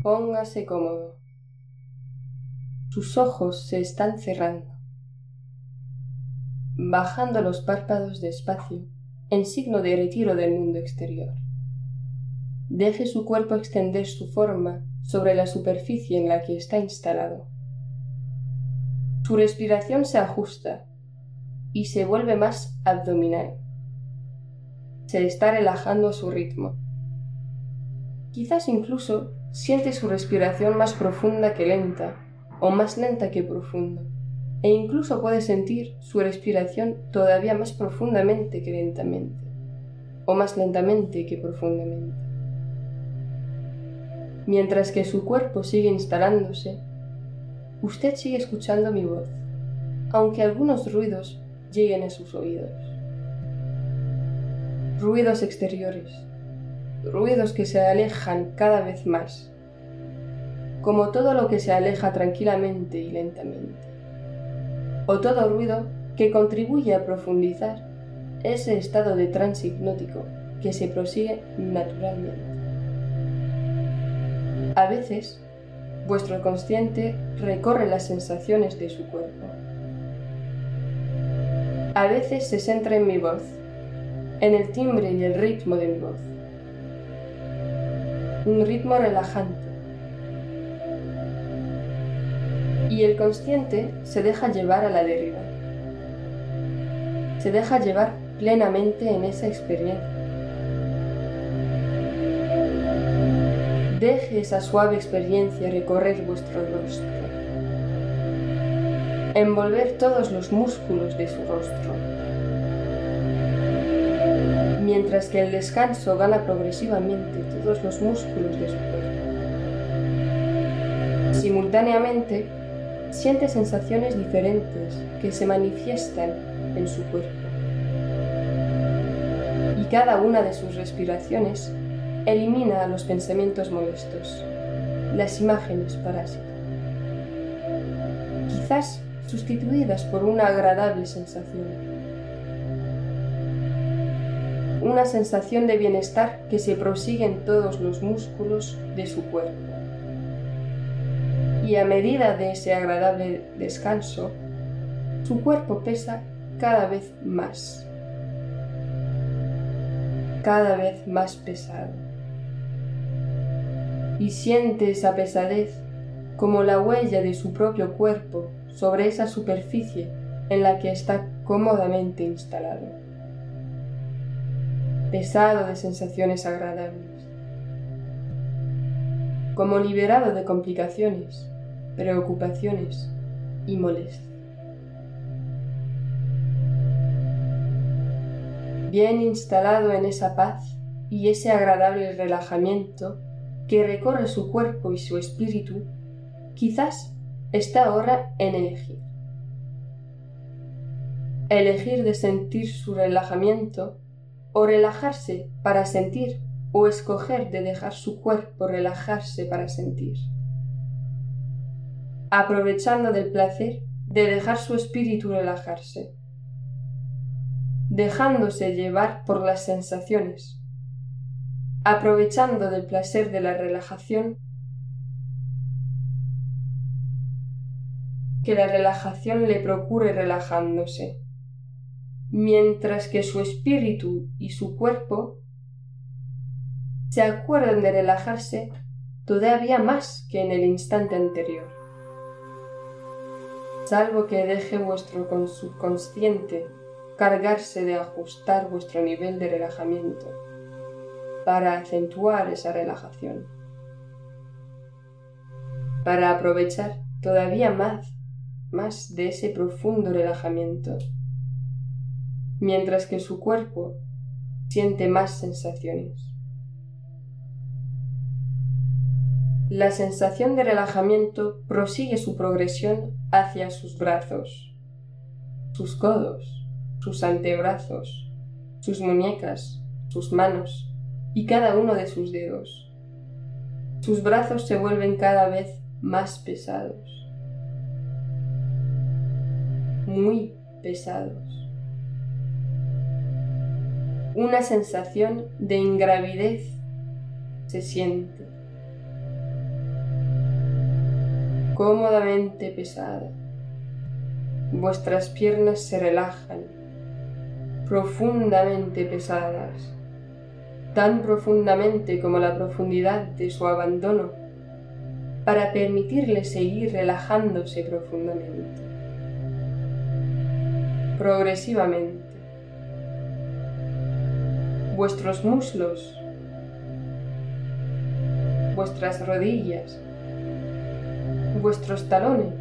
Póngase cómodo. Sus ojos se están cerrando, bajando los párpados despacio en signo de retiro del mundo exterior. Deje su cuerpo extender su forma sobre la superficie en la que está instalado. Su respiración se ajusta y se vuelve más abdominal. Se está relajando a su ritmo. Quizás incluso siente su respiración más profunda que lenta, o más lenta que profunda, e incluso puede sentir su respiración todavía más profundamente que lentamente, o más lentamente que profundamente. Mientras que su cuerpo sigue instalándose, usted sigue escuchando mi voz, aunque algunos ruidos lleguen a sus oídos. Ruidos exteriores, ruidos que se alejan cada vez más, como todo lo que se aleja tranquilamente y lentamente, o todo ruido que contribuye a profundizar ese estado de trance hipnótico que se prosigue naturalmente. A veces, vuestro consciente recorre las sensaciones de su cuerpo. A veces se centra en mi voz, en el timbre y el ritmo de mi voz. Un ritmo relajante. Y el consciente se deja llevar a la deriva. Se deja llevar plenamente en esa experiencia. Deje esa suave experiencia recorrer vuestro rostro, envolver todos los músculos de su rostro, mientras que el descanso gana progresivamente todos los músculos de su cuerpo. Simultáneamente, siente sensaciones diferentes que se manifiestan en su cuerpo. Y cada una de sus respiraciones elimina los pensamientos molestos, las imágenes parásitas, quizás sustituidas por una agradable sensación. Una sensación de bienestar que se prosigue en todos los músculos de su cuerpo. Y a medida de ese agradable descanso, su cuerpo pesa cada vez más pesado. Y siente esa pesadez como la huella de su propio cuerpo sobre esa superficie en la que está cómodamente instalado. Pesado de sensaciones agradables, como liberado de complicaciones, preocupaciones y molestias. Bien instalado en esa paz y ese agradable relajamiento que recorre su cuerpo y su espíritu, quizás está ahora en elegir. Elegir de sentir su relajamiento o relajarse para sentir, o escoger de dejar su cuerpo relajarse para sentir. Aprovechando del placer de dejar su espíritu relajarse, dejándose llevar por las sensaciones, aprovechando del placer de la relajación, que la relajación le procure relajándose, mientras que su espíritu y su cuerpo se acuerdan de relajarse todavía más que en el instante anterior, salvo que deje vuestro subconsciente cargarse de ajustar vuestro nivel de relajamiento para acentuar esa relajación, para aprovechar todavía más de ese profundo relajamiento, mientras que su cuerpo siente más sensaciones. La sensación de relajamiento prosigue su progresión hacia sus brazos, sus codos, sus antebrazos, sus muñecas, sus manos y cada uno de sus dedos. Sus brazos se vuelven cada vez más pesados, muy pesados. Una sensación de ingravidez se siente. cómodamente pesada. Vuestras piernas se relajan, profundamente pesadas, tan profundamente como la profundidad de su abandono, para permitirle seguir relajándose profundamente. Progresivamente, vuestros muslos, vuestras rodillas, vuestros talones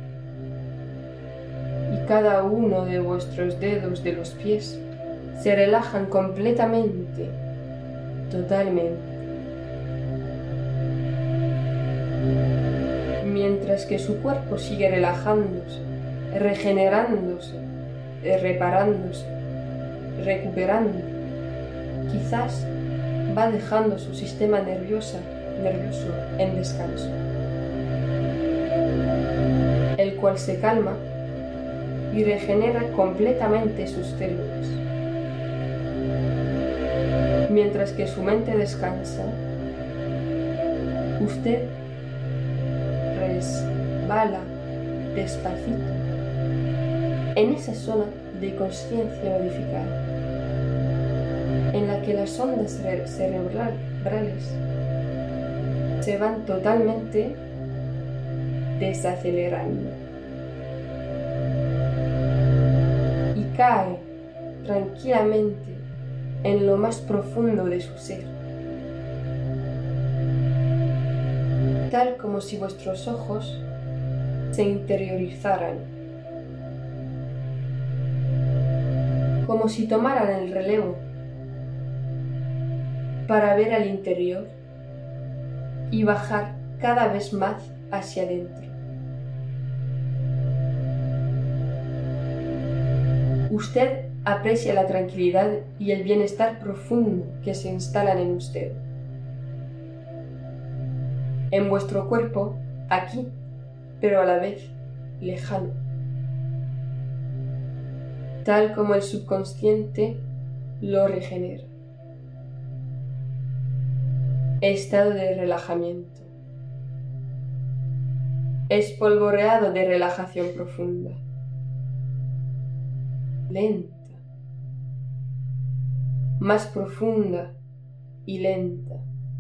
y cada uno de vuestros dedos de los pies se relajan completamente, totalmente. Mientras que su cuerpo sigue relajándose, regenerándose, reparándose, recuperando, quizás va dejando su sistema nervioso en descanso, el cual se calma y regenera completamente sus células. Mientras que su mente descansa, usted resbala despacito en esa zona de conciencia modificada, en la que las ondas cerebrales se van totalmente desacelerando y cae tranquilamente en lo más profundo de su ser, tal como si vuestros ojos se interiorizaran, como si tomaran el relevo para ver al interior y bajar cada vez más hacia adentro. Usted aprecia la tranquilidad y el bienestar profundo que se instalan en usted, en vuestro cuerpo, aquí, pero a la vez lejano, tal como el subconsciente lo regenera. Estado de relajamiento. Espolvoreado de relajación profunda. Lenta. Más profunda y lenta.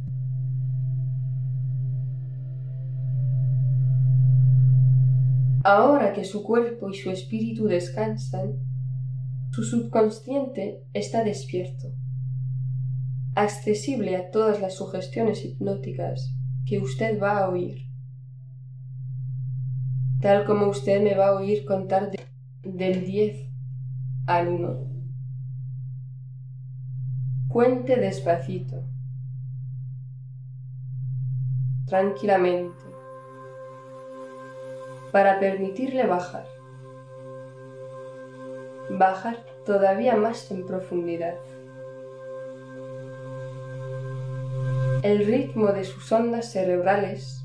Ahora que su cuerpo y su espíritu descansan, su subconsciente está despierto, accesible a todas las sugestiones hipnóticas que usted va a oír, tal como usted me va a oír contar del 10 al 1. Cuente despacito, tranquilamente, para permitirle bajar todavía más en profundidad. El ritmo de sus ondas cerebrales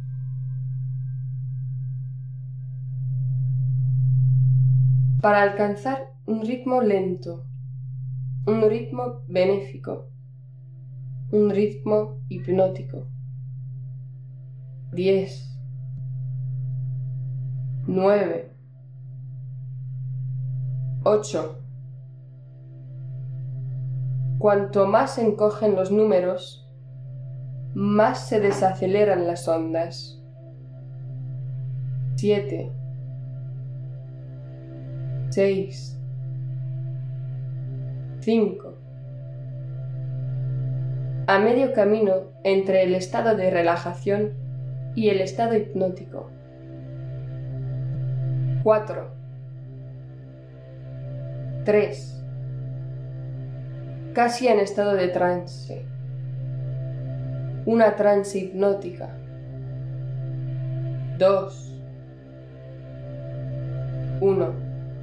para alcanzar un ritmo lento, un ritmo benéfico, un ritmo hipnótico. 10, 9, 8. Cuanto más se encogen los números, más se desaceleran las ondas. 7, 6, 5. A medio camino entre el estado de relajación y el estado hipnótico. 4, 3. Casi en estado de trance. Una trance hipnótica. 2, 1.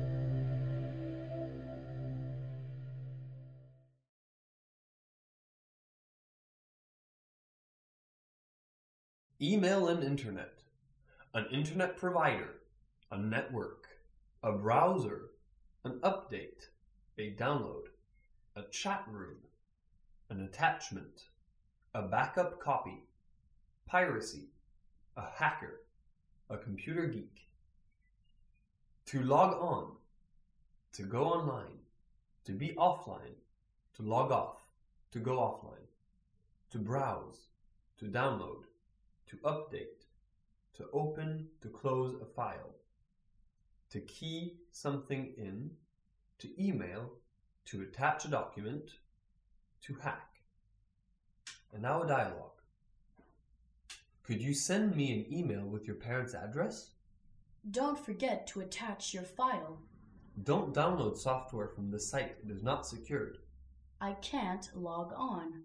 Email and internet. An internet provider. A network. A browser. An update. A download. A chat room. An attachment. A backup copy. Piracy. A hacker. a computer geek. To log on, to go online, to be offline, to log off, to go offline, to browse, to download, to update, to open, to close a file, to key something in, to email, to attach a document, to hack. And now a dialogue. Could you send me an email with your parents' address? Don't forget to attach your file. Don't download software from the site. It is not secured. I can't log on.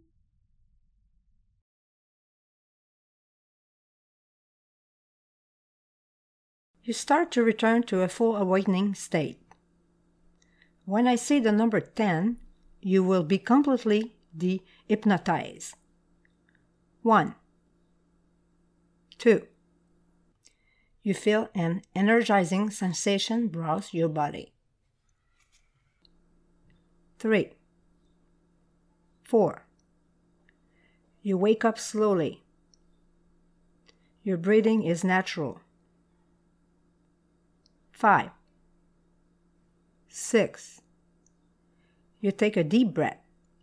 You start to return to a full awakening state. When I say the number 10, you will be completely de-hypnotized. 1, 2. You feel an energizing sensation browse your body. 3, 4. You wake up slowly. Your breathing is natural. 5, 6. You take a deep breath.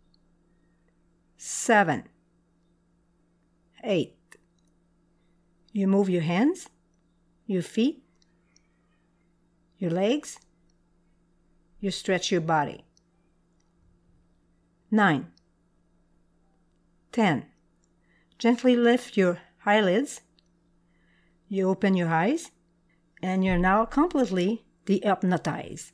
7, 8. You move your hands, your feet, your legs. You stretch your body. 9, 10. Gently lift your eyelids. You open your eyes, and you're now completely de-hypnotized.